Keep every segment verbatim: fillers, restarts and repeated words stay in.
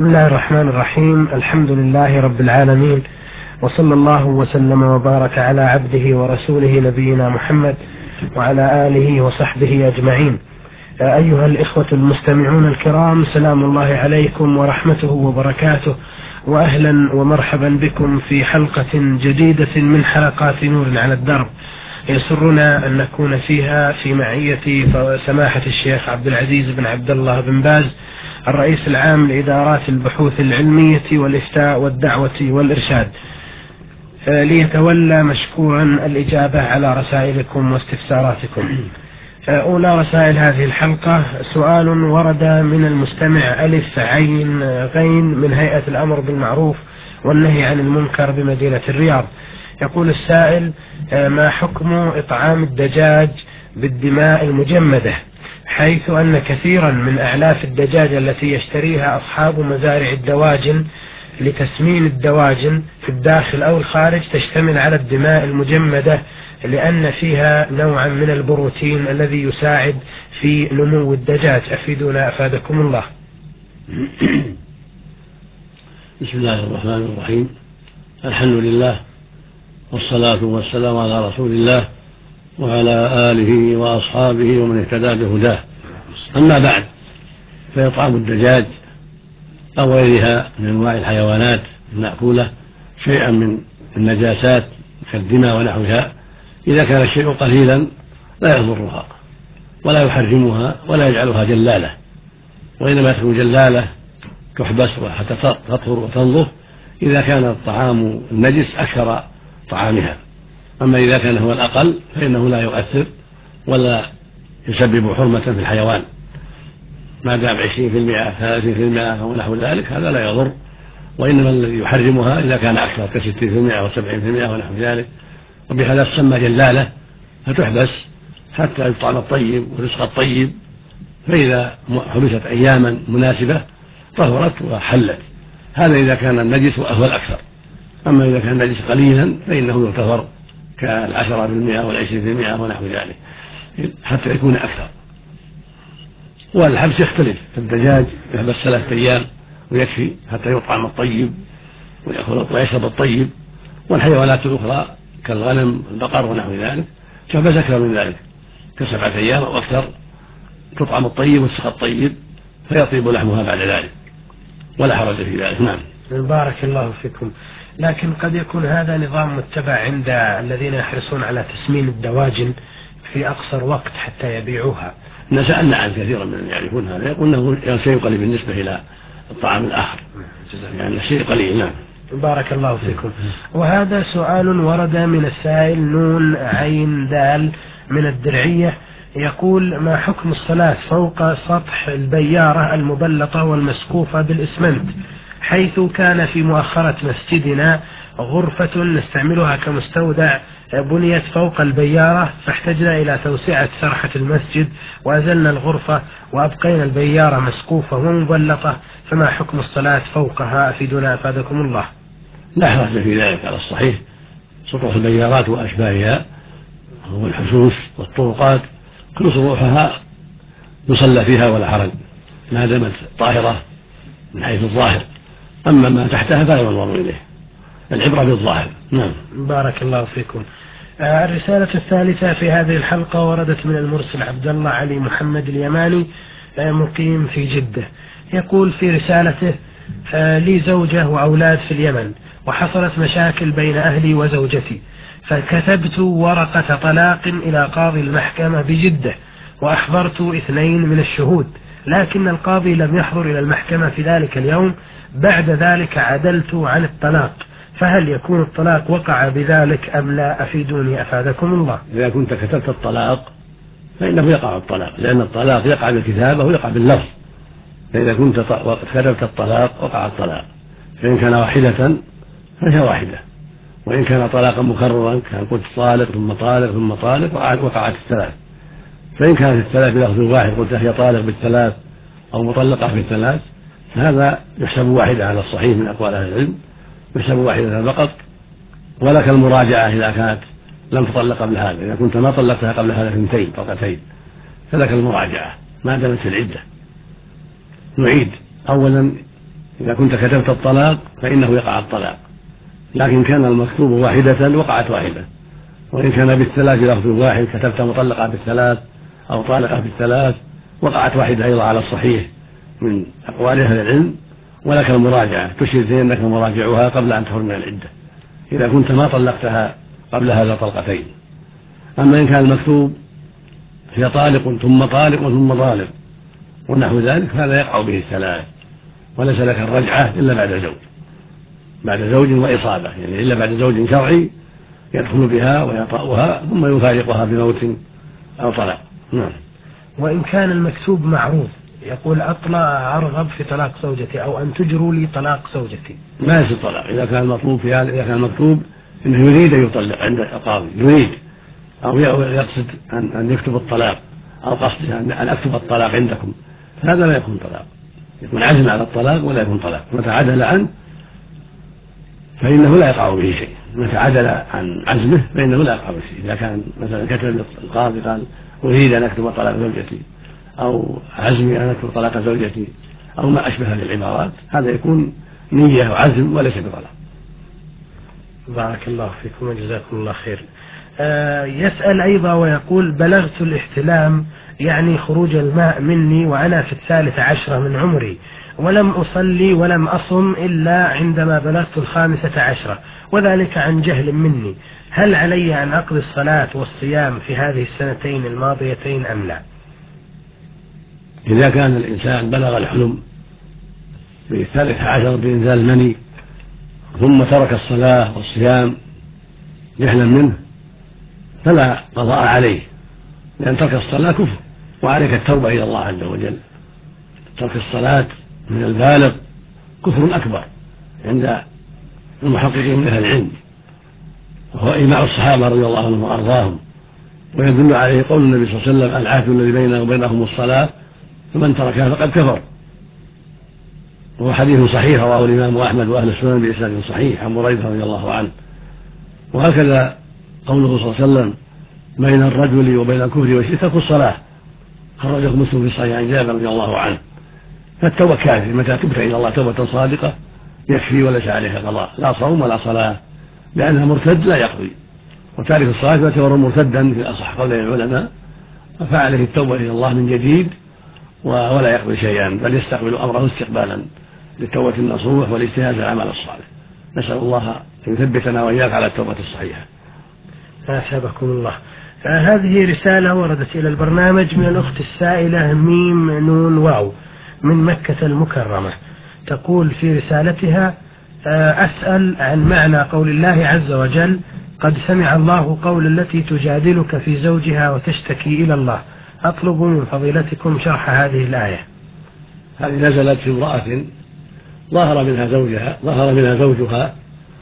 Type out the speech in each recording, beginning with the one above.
بسم الله الرحمن الرحيم. الحمد لله رب العالمين، وصلى الله وسلم وبارك على عبده ورسوله نبينا محمد وعلى آله وصحبه أجمعين. أيها الإخوة المستمعون الكرام، سلام الله عليكم ورحمته وبركاته، وأهلا ومرحبا بكم في حلقة جديدة من حلقات نور على الدرب. يسرنا أن نكون فيها في معية سماحة الشيخ عبد العزيز بن عبد الله بن باز، الرئيس العام لإدارات البحوث العلمية والإفتاء والدعوة والإرشاد، ليتولى مشكورا الإجابة على رسائلكم واستفساراتكم. أولى رسائل هذه الحلقة سؤال ورد من المستمع ألف عين غين من هيئة الأمر بالمعروف والنهي عن المنكر بمدينة الرياض. يقول السائل: ما حكم إطعام الدجاج بالدماء المجمدة، حيث أن كثيرا من أعلاف الدجاج التي يشتريها أصحاب مزارع الدواجن لتسمين الدواجن في الداخل أو الخارج تشتمل على الدماء المجمدة، لأن فيها نوعا من البروتين الذي يساعد في نمو الدجاج. أفيدونا أفادكم الله. بسم الله الرحمن الرحيم. الحمد لله، والصلاة والسلام على رسول الله وعلى آله وأصحابه ومن اهتدى بهداه. أما بعد، فإطعام الدجاج أو غيرها من أنواع الحيوانات المأكولة شيئا من النجاسات كالدماء ونحوها، إذا كان الشيء قليلا لا يضرها ولا يحرمها ولا يجعلها جلالة، وإنما تكون جلالة تحبس حتى تطهر وتنظف إذا كان الطعام النجس أكثر طعامها. أما إذا كان هو الأقل فإنه لا يؤثر ولا يسبب حرمة في الحيوان، ما دام عشرين في المئة ثلاثين في المئة أو نحو ذلك هذا لا يضر، وإنما الذي يحرمها إذا كان أكثر كستين في المئة وسبعين في المئة ونحو ذلك، وبهذا تسمى جلالة، فتحبس حتى يطعم الطيب ورزق الطيب، فإذا حبست أياما مناسبة طهرت وحلت. هذا إذا كان النجس هو الأكثر. أما إذا كان النجس قليلا فإنه يغتفر كالعشرة في المئة والعشرين في المئة ونحو ذلك حتى يكون أكثر. والحبس يختلف، فالدجاج يحبس ثلاثة أيام ويكفي حتى يطعم الطيب ويأكل ويشرب الطيب، والحيوانات الأخرى كالغنم والبقر ونحو ذلك تحبس أكثر من ذلك كسبعة أيام أو أكثر، تطعم الطيب وتسقى الطيب فيطيب لحمها بعد ذلك، ولا حرج في ذلك. نعم. بارك الله فيكم. لكن قد يكون هذا نظام متبع عند الذين يحرصون على تسمين الدواجن في أقصر وقت حتى يبيعوها. نسألنا عن كثيرا من يعرفون هذا، يقول أنه شيء قليل بالنسبة إلى الطعام الآخر، يعني شيء قليل. نعم. بارك الله فيكم. وهذا سؤال ورد من السائل نون عين دال من الدرعية، يقول: ما حكم الصلاة فوق سطح البيارة المبلطة والمسقوفة بالإسمنت، حيث كان في مؤخرة مسجدنا غرفة نستعملها كمستودع بنيت فوق البيارة، فاحتجنا إلى توسعة سرحة المسجد وأزلنا الغرفة وأبقينا البيارة مسقوفة ومبلطة، فما حكم الصلاة فوقها؟ أفيدنا أفادكم الله. لا حرج في ذلك على الصحيح. سطوح البيارات وأشباهها والحشوش والطرقات كل سطوحها يصلى فيها ولا حرج ما دامت طاهرة من حيث الظاهر، أما ما تحتها فلا ينظر إليه، العبرة بالظاهر. نعم. بارك الله فيكم. آه الرسالة الثالثة في هذه الحلقة وردت من المرسل عبد الله علي محمد اليماني، آه مقيم في جدة. يقول في رسالته: آه لي زوجة وأولاد في اليمن، وحصلت مشاكل بين أهلي وزوجتي، فكتبت ورقة طلاق إلى قاضي المحكمة بجدة وأحضرت اثنين من الشهود، لكن القاضي لم يحضر إلى المحكمة في ذلك اليوم. بعد ذلك عدلت عن الطلاق، فهل يكون الطلاق وقع بذلك أم لا؟ أفيدوني أفادكم الله. إذا كنت كتبت الطلاق فإنه يقع الطلاق، لأن الطلاق يقع بالكتابة ويقع باللفظ، فإذا كنت كتبت الطلاق وقع الطلاق، فإن كان واحدة فهي واحدة، وإن كان طلاقا مكررا كان قلت طالق ثم طالق ثم طالق وقعت الثلاث. فإن كانت الثلاث بلفظ واحد قلت هي طالق بالثلاث أو مطلقة بالثلاث، فهذا يحسب واحدة على الصحيح من أقوال أهل العلم، يحسب واحدة فقط. ولك المراجعة إذا كانت لم تطلق قبل هذا، إذا كنت ما طلقتها قبل هذا اثنتين طلقتين فلك المراجعة ما دامت في العدة. نعيد أولا إذا كنت كتبت الطلاق فإنه يقع الطلاق، لكن كان المكتوب واحدة وقعت واحدة، وإن كان بالثلاث لفظ واحد كتبت مطلقة بالثلاث أو طالقة بالثلاث وقعت واحدة أيضا على الصحيح من أقوال أهل العلم، ولك المراجعة تشير إلى أنك مراجعها قبل أن تخرج من العدة إذا كنت ما طلقتها قبل هذا طلقتين. أما إن كان المكتوب هي طالق ثم طالق ثم طالق ونحو ذلك فهذا يقع به الثلاث، وليس لك الرجعة إلا بعد زوج بعد زوج وإصابة، يعني إلا بعد زوج شرعي يدخل بها ويطأها ثم يفارقها بموت أو طلاق. نعم. وإن كان المكتوب معروف يقول أطلع أرغب في طلاق زوجتي أو أن تجروا لي طلاق زوجتي، ما يصير طلاق إذا كان المطلوب في هذا، إذا كان المكتوب إنه يريد أن يطلق عند القاضي، يريد أو يقصد أن يكتب الطلاق أو قصد أن أكتب الطلاق عندكم، هذا لا يكون طلاق، يكون عزم على الطلاق ولا يكون طلاق. متى عدل عنه فإنه لا يقع به شيء، متى عدل عن عزمه فإنه لا يقع به شيء. إذا كان مثلا كتب القاضي قال أريد أن أكتب طلاق زوجتي أو عزمي أن أكتب طلاق زوجتي أو ما أشبه هذه العبارات، هذا يكون نية وعزم وليس بطلاق. بارك الله فيكم وجزاكم الله خير. آه يسأل أيضا ويقول بلغت الاحتلام يعني خروج الماء مني وأنا في الثالثة عشرة من عمري، ولم أصلي ولم أصم إلا عندما بلغت الخامسة عشرة، وذلك عن جهل مني، هل علي أن أقضي الصلاة والصيام في هذه السنتين الماضيتين أم لا؟ إذا كان الإنسان بلغ الحلم في الثالثة عشر بإنزال المني ثم ترك الصلاة والصيام جهلا منه فلا قضاء عليه، لأن ترك الصلاة كفر وعليك التوبة إلى الله عز وجل. ترك الصلاة من البالغ كفر أكبر عند المحققين من أهل العلم، وهو إجماع الصحابة رضي الله عنهم وأرضاهم، ويدل عليه قول النبي صلى الله عليه وسلم العهد الذي بيننا وبينهم الصلاة فمن تركها فقد كفر، وهو حديث صحيح رواه الإمام أحمد وأهل السنن بإسناد صحيح عن بريدة رضي الله عنه. وهكذا قوله صلى الله عليه وسلم بين الرجل وبين الكفر والشرك ترك الصلاة، خرجه مسلم في صحيح عن جابر رضي الله عنه. فالتوبة كافية، متى تبت إلى الله توبة صادقة يكفي وليس عليها قضاء، لا صوم ولا صلاة، لأنها مرتد لا يقضي، وتارك الصلاة يعتبر مرتدا في أصح قول العلماء، فعليه التوبة إلى الله من جديد ولا يقضي شيئا، بل يستقبل أمره استقبالا للتوبة النصوح والاجتهاد في العمل الصالح. نسأل الله أن يثبتنا وإياك على التوبة الصحيحة. أثابكم الله. هذه رسالة وردت إلى البرنامج من الأخت السائلة ميم نون واو من مكة المكرمة، تقول في رسالتها أسأل عن معنى قول الله عز وجل قد سمع الله قول التي تجادلك في زوجها وتشتكي إلى الله، أطلب من فضيلتكم شرح هذه الآية. هذه نزلت في امرأة ظهر منها زوجها ظهر منها زوجها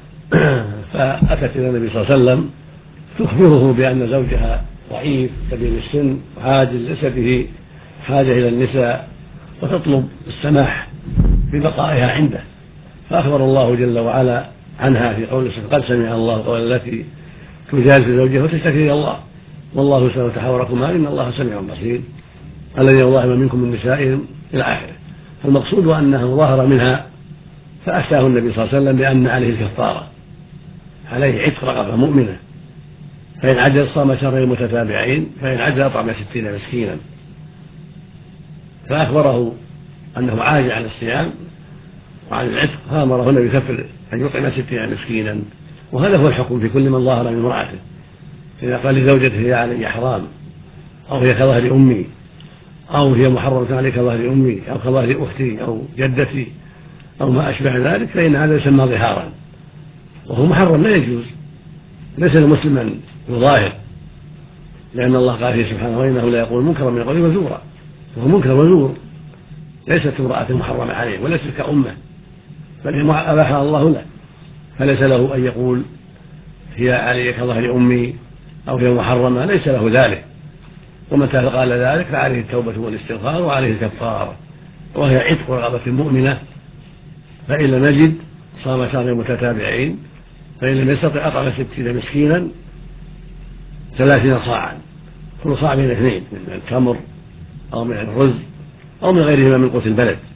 فأتت إلى النبي صلى الله عليه وسلم تخبره بأن زوجها ضعيف كبير السن وحاج ليس به حاجة إلى النساء، وتطلب السماح ببقائها عنده، فأخبر الله جل وعلا عنها في قوله قد سمع الله قول التي تجادل في زوجها وتشتكي إلى الله والله سمع تحاوركما إن الله سميع بصير الذي يظاهر منكم من نسائهم إلى آخره. المقصود أنه ظهر منها فأفتاه النبي صلى الله عليه وسلم بأن عليه الكفارة، عليه عتق رقبة مؤمنة، فإن عجز صام شهرين متتابعين، فإن عجز أطعم ستين مسكينا، فأخبره أنه عاجز عن الصيام وعن العتق، فأمره النبي يكفر أن يطعم ستين مسكينا. وهذا هو الحكم في كل من ظهر من امرأته، إذا قال لزوجته هي علي حرام أو هي كظهر أمي أو هي محرمة علي كظهر أمي أو كظهر أختي أو جدتي أو ما أشبه ذلك، فإن هذا يسمى ظهارا وهو محرم لا يجوز، ليس المسلم أن يظاهر، لأن الله قال فيه سبحانه وإنه لا يقول منكرا من قوله وزورا، وهو منكر وزور، ليست امرأة محرمة عليه وليست كأمه، بل أباحها الله له، فليس له أن يقول هي علي كظهر أمي أو هي محرمة، ليس له ذلك. ومتى قال ذلك فعليه التوبة والاستغفار وعليه الكفارة، وهي عتق رقبة مؤمنة، فإن لم يجد صام شهرين متتابعين، فإن لم يستطع أطعم ستين مسكينا ثلاثين صاعا، كل صاع من اثنين من التمر أو من الرز أو من غيرهما من قوت البلد،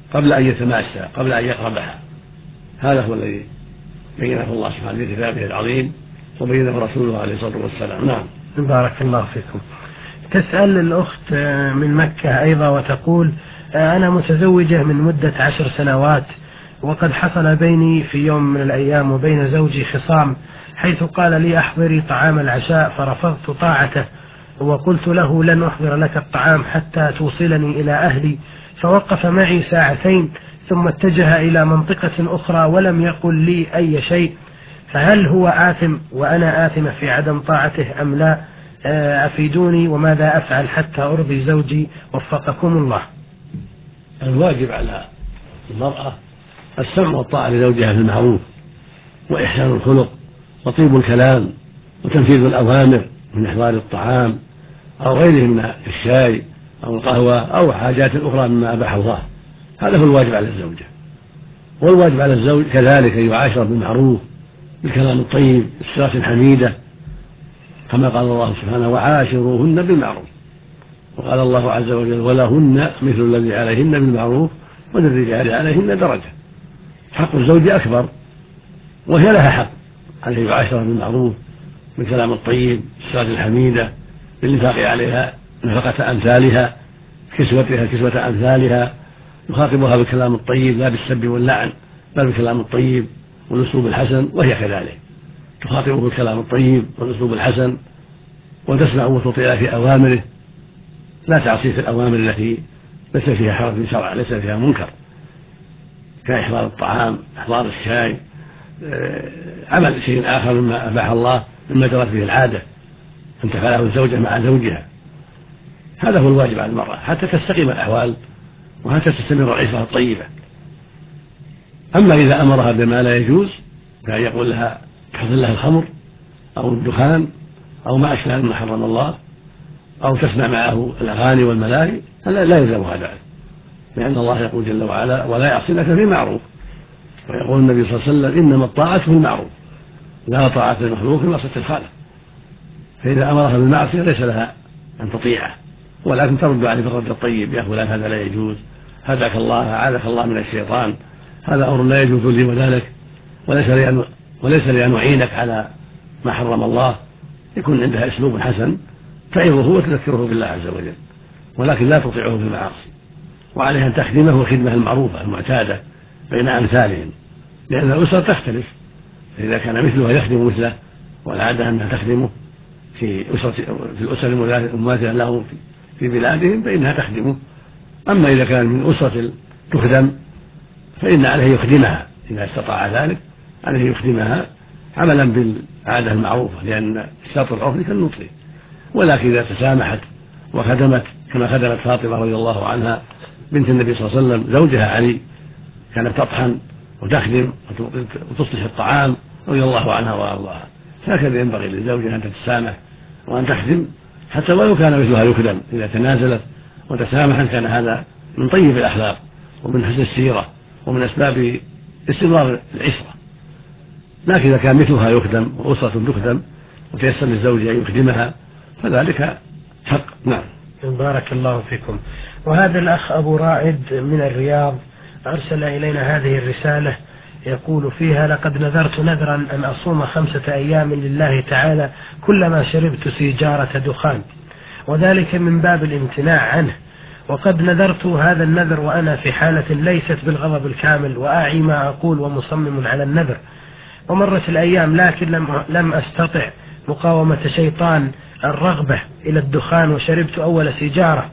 قبل أن يتماسى، قبل أن يقربها. هذا هو الذي بينه الله سبحانه في كتابه العظيم وبينه رسوله عليه الصلاة والسلام. نعم. بارك الله فيكم. تسأل الأخت من مكة أيضا وتقول: أنا متزوجة من مدة عشر سنوات، وقد حصل بيني في يوم من الأيام وبين زوجي خصام، حيث قال لي أحضري طعام العشاء، فرفضت طاعته وقلت له لن أحضر لك الطعام حتى توصلني إلى أهلي، فوقف معي ساعتين ثم اتجه إلى منطقة أخرى ولم يقل لي أي شيء، فهل هو آثم وأنا آثمة في عدم طاعته أم لا؟ أفيدوني وماذا أفعل حتى أرضي زوجي وفقكم الله. الواجب على المرأة السمع والطاعة لزوجها في المعروف، وإحسان الخلق وطيب الكلام وتنفيذ الأوامر من إحضار الطعام أو غيره من الشاي أو القهوة أو حاجات أخرى مما أباح الله. هذا هو الواجب على الزوجة. والواجب على الزوج كذلك أن يعاشر بالمعروف بالكلام الطيب بالصفات الحميدة، كما قال الله سبحانه: وعاشروهن بالمعروف. وقال الله عز وجل: ولهن مثل الذي عليهن بالمعروف وللرجال عليهن درجة. حق الزوج أكبر، وهي لها حق أن يعاشر بالمعروف بالكلام الطيب بالصفات الحميدة، بالإنفاق عليها نفقة أمثالها، كسوتها كسوة أمثالها، يخاطبها بالكلام الطيب لا بالسب واللعن بل بالكلام الطيب والأسلوب الحسن، وهي كذلك تخاطبه بالكلام الطيب والأسلوب الحسن، وتسمع وتطيع في أوامره، لا تعصي في الأوامر التي ليس فيها حرج شرع، ليس فيها منكر، كإحضار الطعام، إحضار الشاي، عمل شيء آخر مما أباح الله مما جرت به العادة أن تفعله الزوجة مع زوجها. هذا هو الواجب على المرأة حتى تستقيم الأحوال وحتى تستمر العشرة الطيبة. أما إذا أمرها بما لا يجوز كأن يقول لها تحضر لها الخمر أو الدخان أو ما أشبه مما حرم الله، أو تسمع معه الأغاني والملاهي، لا يلزمها ذلك، لأن الله يقول جل وعلا: ولا يعصينك في معروف. ويقول النبي صلى الله عليه وسلم: إنما الطاعة في المعروف لا طاعة للمخلوق في معصية الخالق. فإذا أمرها بالمعصية ليس لها أن تطيعه، ولكن ترد عليه بالرد الطيب: يا فلان هذا لا يجوز، هداك الله، أعاذك الله من الشيطان، هذا أمر لا يجوز لي وذلك، وليس لي أن وليس لي أن أعينك على ما حرم الله. يكون عندها أسلوب حسن تعظه وتذكره بالله عز وجل، ولكن لا تطيعه في المعاصي. وعليها أن تخدمه الخدمة المعروفة المعتادة بين أمثالهم، لأن الأسر تختلف، فإذا كان مثله يخدم مثله، والعادة أنها تخدمه في أسرة في الأسر المماثلة له في بلادهم فإنها تخدمه. أما إذا كان من أسرة تخدم فإن عليه يخدمها إذا استطاع ذلك، عليه يخدمها عملا بالعادة المعروفة، لأن الشرط العرفي كالنطق. ولكن إذا تسامحت وخدمت كما خدمت فاطمة رضي الله عنها بنت النبي صلى الله عليه وسلم زوجها علي، كانت تطحن وتخدم وتصلح الطعام رضي الله عنها وأرضاها، هكذا ينبغي للزوجة أن تتسامح وأن تخدم حتى ولو كان مثلها يخدم. إذا تنازلت وتسامحت كان هذا من طيب الأخلاق ومن حسن السيرة ومن أسباب استمرار العشرة. لكن إذا كان مثلها يخدم وأسرة تخدم وتيسر للزوج أن يخدمها فذلك حق. نعم. بارك الله فيكم. وهذا الأخ أبو رائد من الرياض أرسل إلينا هذه الرسالة يقول فيها: لقد نذرت نذرا أن أصوم خمسة أيام لله تعالى كلما شربت سيجارة دخان، وذلك من باب الامتناع عنه، وقد نذرت هذا النذر وأنا في حالة ليست بالغضب الكامل وأعي ما أقول ومصمم على النذر. ومرت الأيام لكن لم, لم أستطع مقاومة شيطان الرغبة إلى الدخان، وشربت أول سيجارة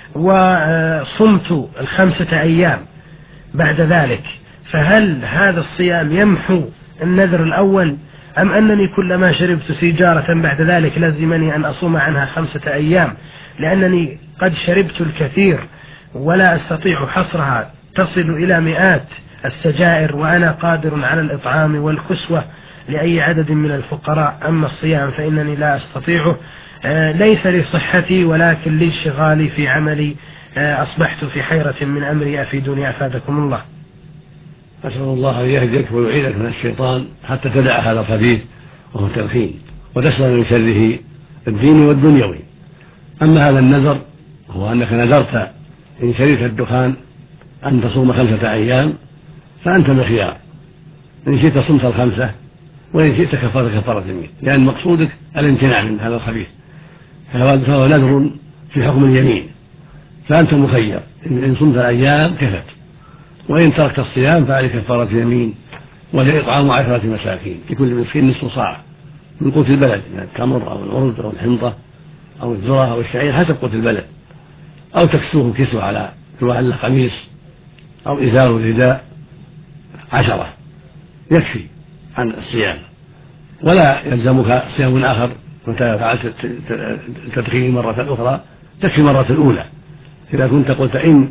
وصمت الخمسة أيام بعد ذلك، فهل هذا الصيام يمحو النذر الأول أم أنني كلما شربت سيجارة بعد ذلك لازمني أن أصوم عنها خمسة أيام، لأنني قد شربت الكثير ولا أستطيع حصرها تصل إلى مئات السجائر وأنا قادر على الإطعام والكسوة لأي عدد من الفقراء، أما الصيام فإنني لا أستطيعه، ليس لصحتي ولكن لانشغالي في عملي، أصبحت في حيرة من أمري، أفيدوني أفادكم الله. أسأل الله أن يهديك ويعيدك من الشيطان حتى تدع هذا الخبيث وهو التدخين وتسلم من شره الديني والدنيوي. أما هذا النذر هو أنك نذرت إن شربت الدخان أن تصوم خمسة أيام فأنت بخيار، إن شئت صمت الخمسة وإن شئت كفرت كفارة يمين، لأن مقصودك الامتناع من هذا الخبيث، فهو نذر في حكم اليمين، فأنت مخير، إن صمت الأيام كفت، وإن تركت الصيام فعليك كفارة يمين وهي إطعام عشرة مساكين لكل مسكين نصف صاع من قوت البلد من التمر أو الأرز أو الحنطة أو الذرة أو الشعير حسب قوت البلد، أو تكسوه كسوة على كل واحد له قميص أو إزار رداء عشرة يكفي عن الصيام، ولا يلزمك صيام آخر كنت فعلت التدخين مرة أخرى، تكفي مرة الأولى. إذا كنت قلت إن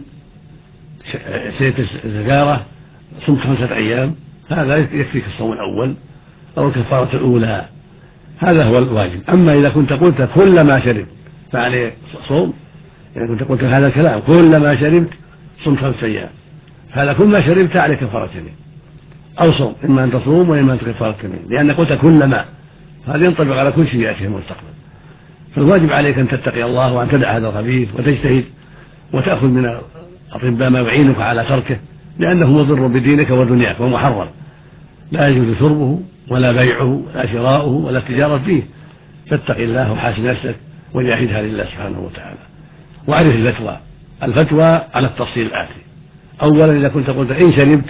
شربت السجارة صمت خمسة أيام هذا يكفيك الصوم الأول أو الكفارة الأولى، هذا هو الواجب. أما إذا كنت قلت كل ما شربت فعليه صوم، إذا كنت قلت هذا الكلام كل ما شربت صمت خمسة أيام، هذا كل ما شربت عليه كفارة يمين أو صوم، إما أن تصوم وإما أن كفارة يمين، لأن قلت كل ما، هذا ينطبق على كل شيء يأتي في المستقبل. فالواجب عليك أن تتقي الله وأن تدع هذا الخبيث وتجتهد وتأخذ من الأطباء ما يعينك على تركه، لأنه مضر بدينك ودنياك ومحرم، لا يجوز شربه ولا بيعه ولا شراؤه ولا التجارة فيه، فاتق الله وحاسب نفسك وجاهدها لله سبحانه وتعالى. وعرف الفتوى، الفتوى على التفصيل الآتي: أولا إذا كنت قلت إن شربت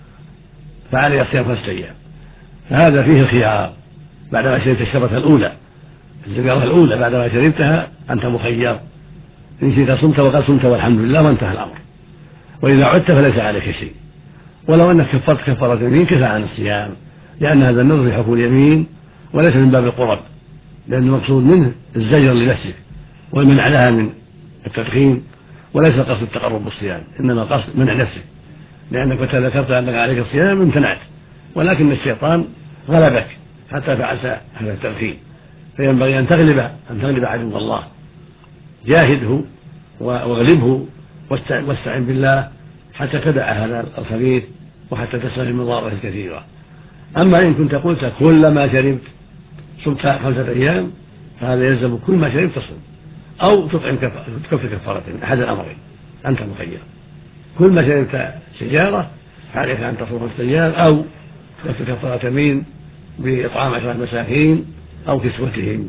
فعلي صيام خمسة أيام، فهذا فيه الخيار بعدما شربت الشربة الأولى، السجارة الأولى بعدما شربتها أنت مخير، إن شئت صمت وقد صمت والحمد لله وانتهى الأمر، وإذا عدت فليس عليك شيء، ولو أنك كفرت كفارة يمين كفى عن الصيام، لأن هذا النذر في حكم اليمين وليس من باب القرب، لأن المقصود منه الزجر لنفسك والمنع لها من التدخين، وليس قصد التقرب بالصيام، إنما قصد منع نفسك، لأنك متى ذكرت أنك عليك الصيام امتنعت، ولكن الشيطان غلبك حتى فعلت هذا التدخين، فينبغي أن تغلب أن تغلب عدو الله، جاهده واغلبه واستعن بالله حتى تدع هذا الخبيث وحتى تسلم من ضاره الكثيرة. أما إن كنت قلت كل ما شربت صمت خمسة أيام فهذا يلزم كل ما شربت تصوم أو تطعم تكفي كفارة من أحد الأمرين، أنت مخير، كل ما شربت سجارة فعليك أن تصوم خمسة أيام أو تكفي كفارة يمين بإطعام عشرة مساكين أو كسوتهم،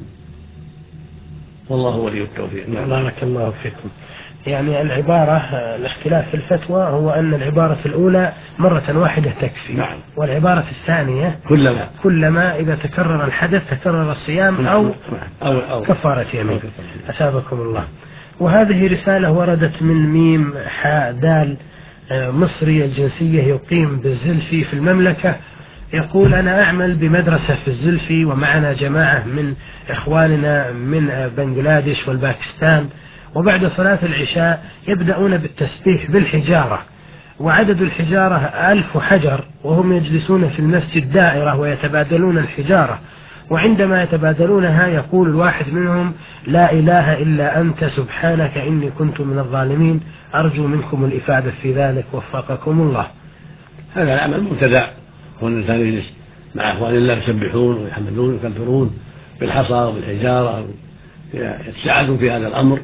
والله ولي التوفيق. بارك الله فيكم. يعني العبارة الاختلاف في الفتوى هو أن العبارة الأولى مرة واحدة تكفي، نعم. والعبارة الثانية كلما كلما إذا تكرر الحدث تكرر الصيام أو, نعم. أو, أو كفارة يمين. أثابكم الله. وهذه رسالة وردت من ميم حاء دال مصري الجنسية يقيم بالزلفي في المملكة، يقول: أنا أعمل بمدرسة في الزلفي ومعنا جماعة من إخواننا من بنغلاديش والباكستان، وبعد صلاة العشاء يبدأون بالتسبيح بالحجارة، وعدد الحجارة ألف حجر، وهم يجلسون في المسجد دائرة ويتبادلون الحجارة، وعندما يتبادلونها يقول الواحد منهم: لا إله إلا أنت سبحانك إني كنت من الظالمين، أرجو منكم الإفادة في ذلك وفقكم الله. هذا العمل مبتدع، وأن الإنسان يجلس مع أخوان الله يسبحون ويحمدون ويكبرون بالحصى وبالحجارة يتساعدون في هذا الأمر،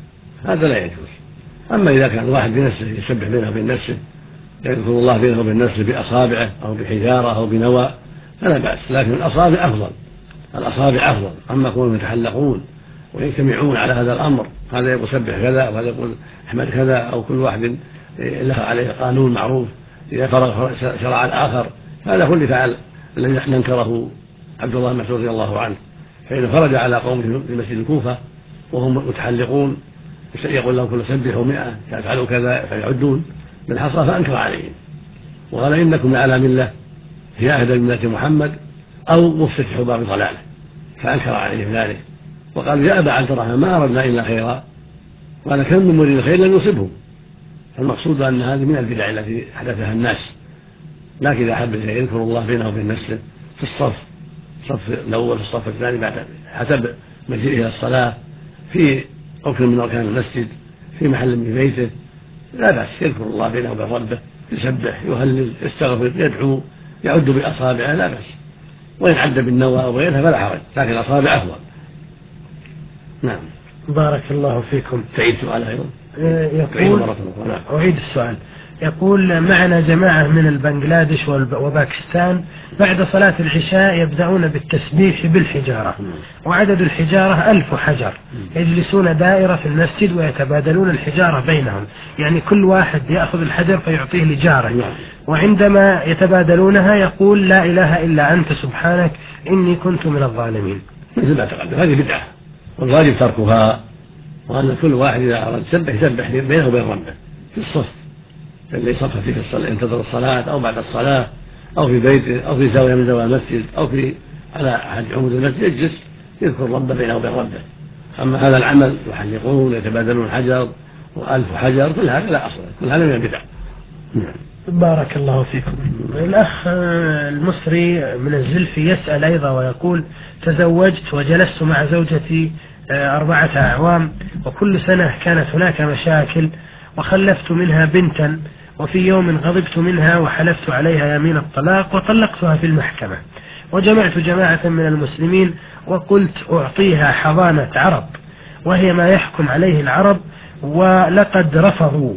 هذا لا يجوز. أما إذا كان الواحد بنفسه يسبح بينه وبين نفسه، يذكر الله بينه وبين نفسه بأصابعه أو بحجارة أو بنوى فلا بأس، لكن الأصابع أفضل، الأصابع أفضل. أما كونهم يتحلقون ويجتمعون على هذا الأمر، هذا يقول سبح كذا وهذا يقول احمد كذا، أو كل واحد له عليه قانون معروف إذا فرغ شرع الآخر، هذا هو اللي فعل الذي ننكره عبد الله بن مسعود رضي الله عنه، فإذا خرج على قوم في مسجد الكوفة وهم متحلقون يقول لهم كل سبحوا مئة يفعلوا كذا فيعدون بالحصى، فأنكر عليهم وقال: إنكم لعلى ملة هي أهدى من ملة محمد أو مفتتح باب ضلاله، فأنكر عليهم ذلك وقال: يا أبا عبد الرحمن ما أردنا إلا خيرا، وأنا كم من مريد الخير لن يصبهم. فالمقصود أن هذه من البدع التي حدثها الناس، لكن إذا حب يذكر الله بينه وبين نفسه في الصف، الصف الأول في الصف الثاني بعد حسب مجيئه إلى الصلاة، في ركن من أركان المسجد، في محل من بيته، لا بأس يذكر الله بينه وبين ربه، يسبح يهلل يستغفر يدعو يعد بأصابعه، لا بأس، وإن عد بالنوى أو غيرها فلا حرج، لكن الأصابع أفضل. نعم. بارك الله فيكم. تعيد سؤال أيضا. يقول: أعيد السؤال. يقول معنا جماعة من البنغلاديش وباكستان بعد صلاة العشاء يبدأون بالتسبيح بالحجارة، وعدد الحجارة ألف حجر، يجلسون دائرة في المسجد ويتبادلون الحجارة بينهم، يعني كل واحد يأخذ الحجر فيعطيه لجاره، وعندما يتبادلونها يقول لا إله إلا أنت سبحانك إني كنت من الظالمين. مثل ما تقدم هذه بدعة، والواجب تركها، وأن كل واحد إذا أراد يسبح يسبح بينه وبين ربه في الصف اللي يصف فيه الصلاة، ينتظر الصلاة أو بعد الصلاة أو في بيته أو في زاوية من زوايا المسجد أو في على أحد عمود المسجد، يجلس يذكر ربه بينه وبين ربه. أما هذا العمل يحلقون يتبادلون حجر وألف حجر كل هذا لا أصل، كل هذا من البدع. بارك الله فيكم. الأخ المصري من الزلفي يسأل أيضا ويقول تزوجت وجلست مع زوجتي أربعة أعوام، وكل سنة كانت هناك مشاكل، وخلفت منها بنتا، وفي يوم غضبت منها وحلفت عليها يمين الطلاق وطلقتها في المحكمة، وجمعت جماعة من المسلمين وقلت أعطيها حضانة عرب وهي ما يحكم عليه العرب، ولقد رفضوا،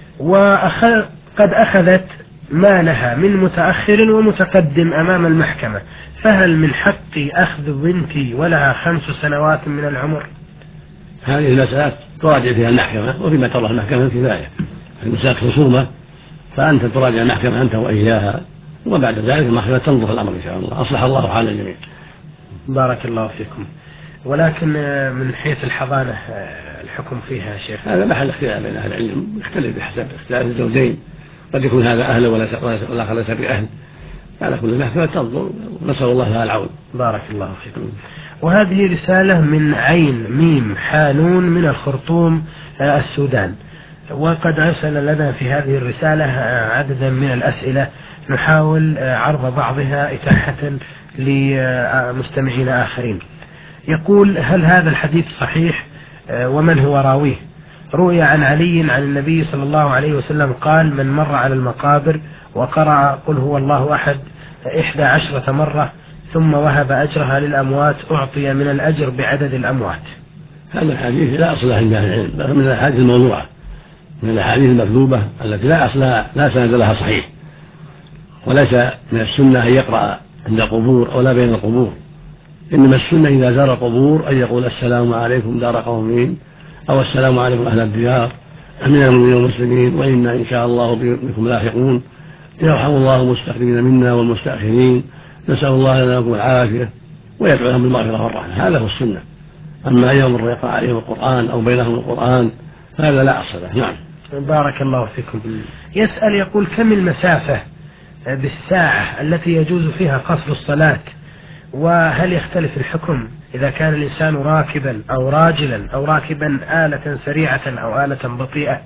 وقد أخذت مالها من متأخر ومتقدم أمام المحكمة، فهل من حقي أخذ بنتي ولها خمس سنوات من العمر؟ هذه المسألة تراجع فيها المحكمة، وفيما ترى المحكمة كفاية، المسألة خصومة فأنت تراجع المحكمة أنت وإياها، وبعد ذلك المحكمة تنظر الأمر إن شاء الله. أصلح الله حال الجميع. بارك الله فيكم. ولكن من حيث الحضانة الحكم فيها يا شيخ؟ هذا محل اختلاف بين أهل العلم، يختلف بحسب اختلاف الزوجين، قد يكون هذا أهل والآخر ليس بأهل، على كل محكمة تنظر، نسأل الله لها العون. بارك الله فيكم. وهذه رسالة من عين ميم حانون من الخرطوم السودان، وقد أرسل لنا في هذه الرسالة عددا من الأسئلة نحاول عرض بعضها إتاحة لمستمعين آخرين. يقول هل هذا الحديث صحيح ومن هو راويه؟ روي عن علي عن النبي صلى الله عليه وسلم قال من مر على المقابر وقرأ قل هو الله أحد إحدى عشرة مرة ثم وهب أجرها للأموات أعطي من الأجر بعدد الأموات. هذا الحديث لا أصل له عند أهل العلم، من الأحاديث الموضوعة، من الأحاديث المكذوبة التي لا أصلها لا سند لها صحيح، وليس من السنة أن يقرأ عند القبور أو لا بين القبور، إنما السنة إذا زار القبور أن يقول السلام عليكم دار قومين، أو السلام عليكم أهل الديار من المؤمنين والمسلمين وإنا إن شاء الله بكم لاحقون، يرحم الله المستقدمين منا والمستأخرين، نسأل الله لنا ولكم العافية، ويدعو لهم بالمغفرة والرحمة. هذا هو السنة. أما أن يمر يقرأ عليهم القرآن أو بينهم القرآن هذا لا أصل له. نعم. بارك الله فيكم. يسأل يقول كم المسافة بالساعة التي يجوز فيها قصر الصلاة، وهل يختلف الحكم إذا كان الإنسان راكبا أو راجلا أو راكبا آلة سريعة أو آلة بطيئة؟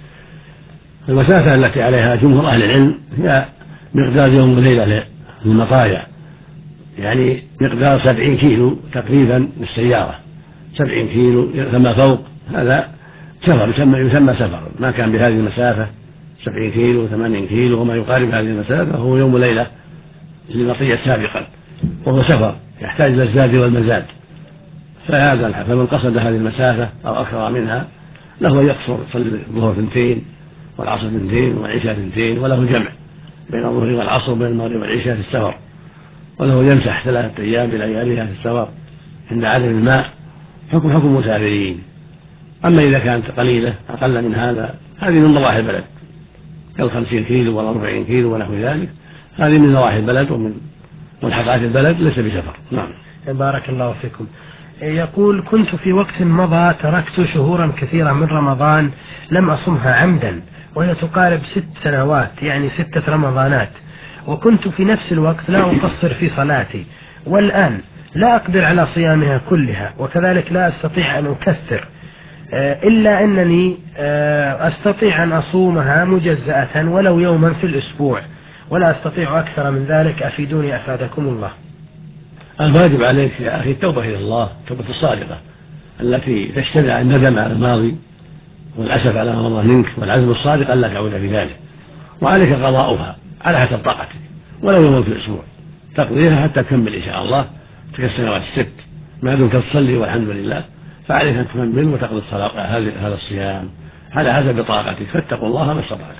المسافة التي عليها جمهور أهل العلم هي مقدار يوم وليلة للمطايا، يعني مقدار سبعين كيلو تقريبا للسيارة، سبعين كيلو ثم فوق هذا سفر يسمى, يسمى سفر. ما كان بهذه المسافة سبعين كيلو ثمانين كيلو وما يقارب هذه المسافة هو يوم وليلة للمطية سابقا، وهو سفر يحتاج إلى الزاد والمزاد. فهذا فمن قصد هذه المسافة أو أكثر منها له يقصر، يصلي الظهر ثنتين والعصر ثنتين والعشاء ثنتين، وله جمع بين الظهر والعصر وبين المغرب والعشاء في السفر، وله يمسح ثلاثة أيام بلياليها في السفر عند عدم الماء، حكم حكم مسافرين. أما إذا كانت قليلة أقل من هذا هذه من ضواحي البلد كالخمسين كيلو والأربعين كيلو ونحو ذلك، هذه من ضواحي البلد ومن ملحقات البلد ليس بسفر. نعم. بارك الله فيكم. يقول كنت في وقت مضى تركت شهورا كثيرة من رمضان لم أصمها عمدا، وهي تقارب ست سنوات يعني ستة رمضانات، وكنت في نفس الوقت لا أقصر في صلاتي، والآن لا أقدر على صيامها كلها، وكذلك لا أستطيع أن أكثر، إلا أنني أستطيع أن أصومها مجزأة ولو يوما في الأسبوع، ولا أستطيع أكثر من ذلك، أفيدوني أفادكم الله. الواجب عليك يا أخي التوبة إلى الله، التوبة الصادقة التي تجتمع الندم على الماضي والأسف على ما مضى منك والعزم الصادق ألا تعود في ذلك، وعليك قضاؤها على حسب طاقتك ولو يوم في الأسبوع تقضيها حتى تكمل إن شاء الله تلك السنوات الست ما دمت تصلي والحمد لله، فعليك أن تكمل وتقضي هذا الصيام على حسب طاقتك، فاتقوا الله ما استطعتم.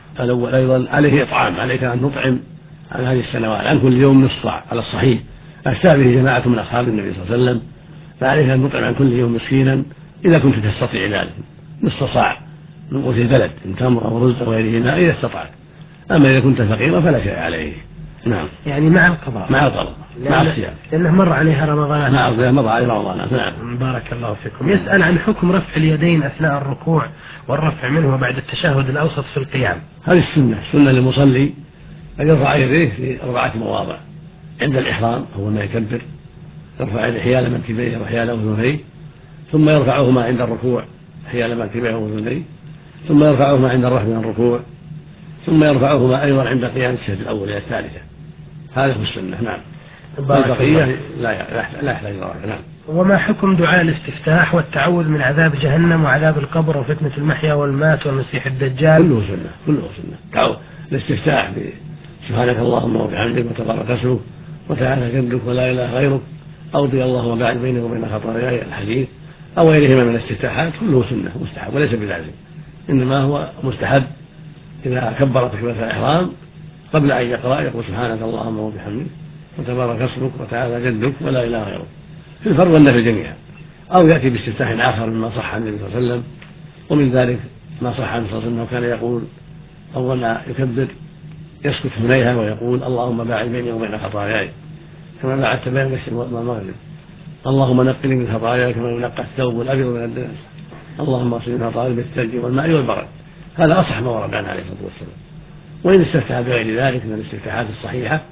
الأول أيضا عليه إطعام، عليك أن تطعم عن هذه السنوات عن كل يوم نصف صاع على الصحيح، أفتى به جماعة من أصحاب النبي صلى الله عليه وسلم، فعليك أن تطعم عن كل يوم مسكينا إذا كنت تستطيع ذلك، نصف صاع من قوت البلد من تمر أو رز أو غيرهما إذا استطعت. أما إذا كنت فقيرا فلا شيء عليه. نعم. يعني مع القضاء. مع القضاء مع الصيام. لأنه مر عليها رمضان. نعم مر عليها رمضان. نعم. بارك الله فيكم. يسأل عن حكم رفع اليدين أثناء الركوع والرفع منه بعد التشهد الأوسط في القيام. هذه السنة، سنة للمصلي أن يرفع يديه في أربعة مواضع. عند الإحرام أول ما يكبر يرفع يديه حيال منكبيه وحيال أذنيه، ثم يرفعهما عند الركوع حيال منكبيه وأذنيه، ثم يرفعهما عند الرفع من الركوع، ثم يرفعهما أيضا عند قيام السجدة الأولى الثالثة. هذا هو السنة. نعم. البقية لا لا يحتاج إلى رفع. نعم. وما حكم دعاء الاستفتاح والتعوذ من عذاب جهنم وعذاب القبر وفتنة المحيا والمات والمسيح الدجال؟ كله سنة. كله سنة. تعوذ الاستفتاح سبحانك اللهم وبحمدك وتبارك اسمك وتعالى جدك ولا إله غيرك، أوضي الله وباعد بيني وبين خطاياي الحديث أو غيرهما من الاستفتاحات، كله سنة مستحب وليس بلازم، إنما هو مستحب إذا كبر تكبيرة الإحرام قبل أن يقرأ يقول سبحانك اللهم وبحمدك وتبارك اسمك وتعالى جدك ولا إله غيرك في الفرض والنفل جميعا، أو يأتي باستفتاح آخر مما صح عن النبي صلى الله عليه وسلم. ومن ذلك ما صح عن النبي صلى الله عليه وسلم كان يقول أول ما يكبر يسكت هنيها ويقول اللهم باعد بيني وبين خطاياي كما باعدت بين المشرق والمغرب، اللهم نقني من خطاياي كما ينقى الثوب الأبيض من الدنس، اللهم اغسلني من خطاياي بالثلج والماء والبرد. هذا أصح ما ورد عنه عليه الصلاة والسلام. وإن استفتح بغير ذلك من الاستفتاحات الصحيحة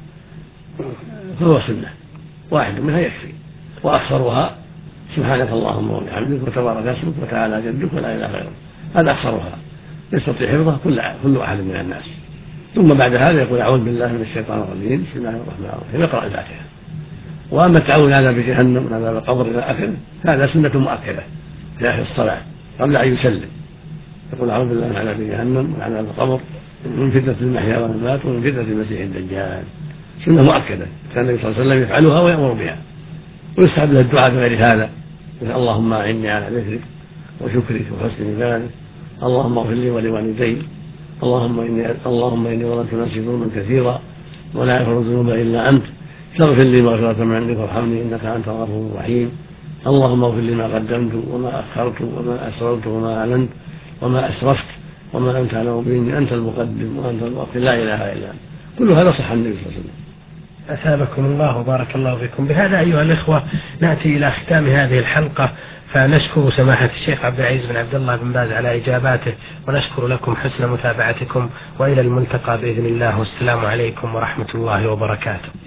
فهو سنة، واحد منها يكفي، وأكثرها سبحانك اللهم وبحمدك وتبارك اسمك وتعالى جدك ولا إله غيرك، هذا أكثرها يستطيع حفظه كل كل أحد من الناس. ثم بعد هذا يقول أعوذ بالله من الشيطان الرجيم بسم الله الرحمن الرحيم، يقرأ الفاتحة. وأما التعوذ على عذاب جهنم من عذاب القبر إلى آخره هذا سنة مؤكدة في آخر الصلاة قبل أن يسلم، يقول أعوذ بالله من عذاب جهنم ومن عذاب القبر من فتنة المحيا والممات ومن فتنة المسيح الدجال، سنة مؤكدة كان النبي صلى الله عليه وسلم يفعلها ويأمر بها. ويستحب له الدعاء بغير هذا، اللهم أعني على ذكرك وشكرك وحسن عبادتك، اللهم اغفر لي ولوالدي، اللهم إني اللهم إني ظلمت نفسي ظلما كثيرا ولا يغفر الذنوب إلا أنت، فاغفر لي مغفرة من عندك وارحمني إنك أنت الغفور الرحيم، اللهم اغفر لي ما قدمت وما أخرت وما أسررت وما أعلنت وما أسرفت وما أنت أعلم به، أنت المقدم وأنت المؤخر لا إله إلا أنت. كل هذا صح النبي صلى الله عليه وسلم. أثابكم الله وبارك الله فيكم. بهذا أيها الإخوة نأتي إلى ختام هذه الحلقة، فنشكر سماحة الشيخ عبد العزيز بن عبد الله بن باز على إجاباته، ونشكر لكم حسن متابعتكم، وإلى الملتقى بإذن الله، والسلام عليكم ورحمة الله وبركاته.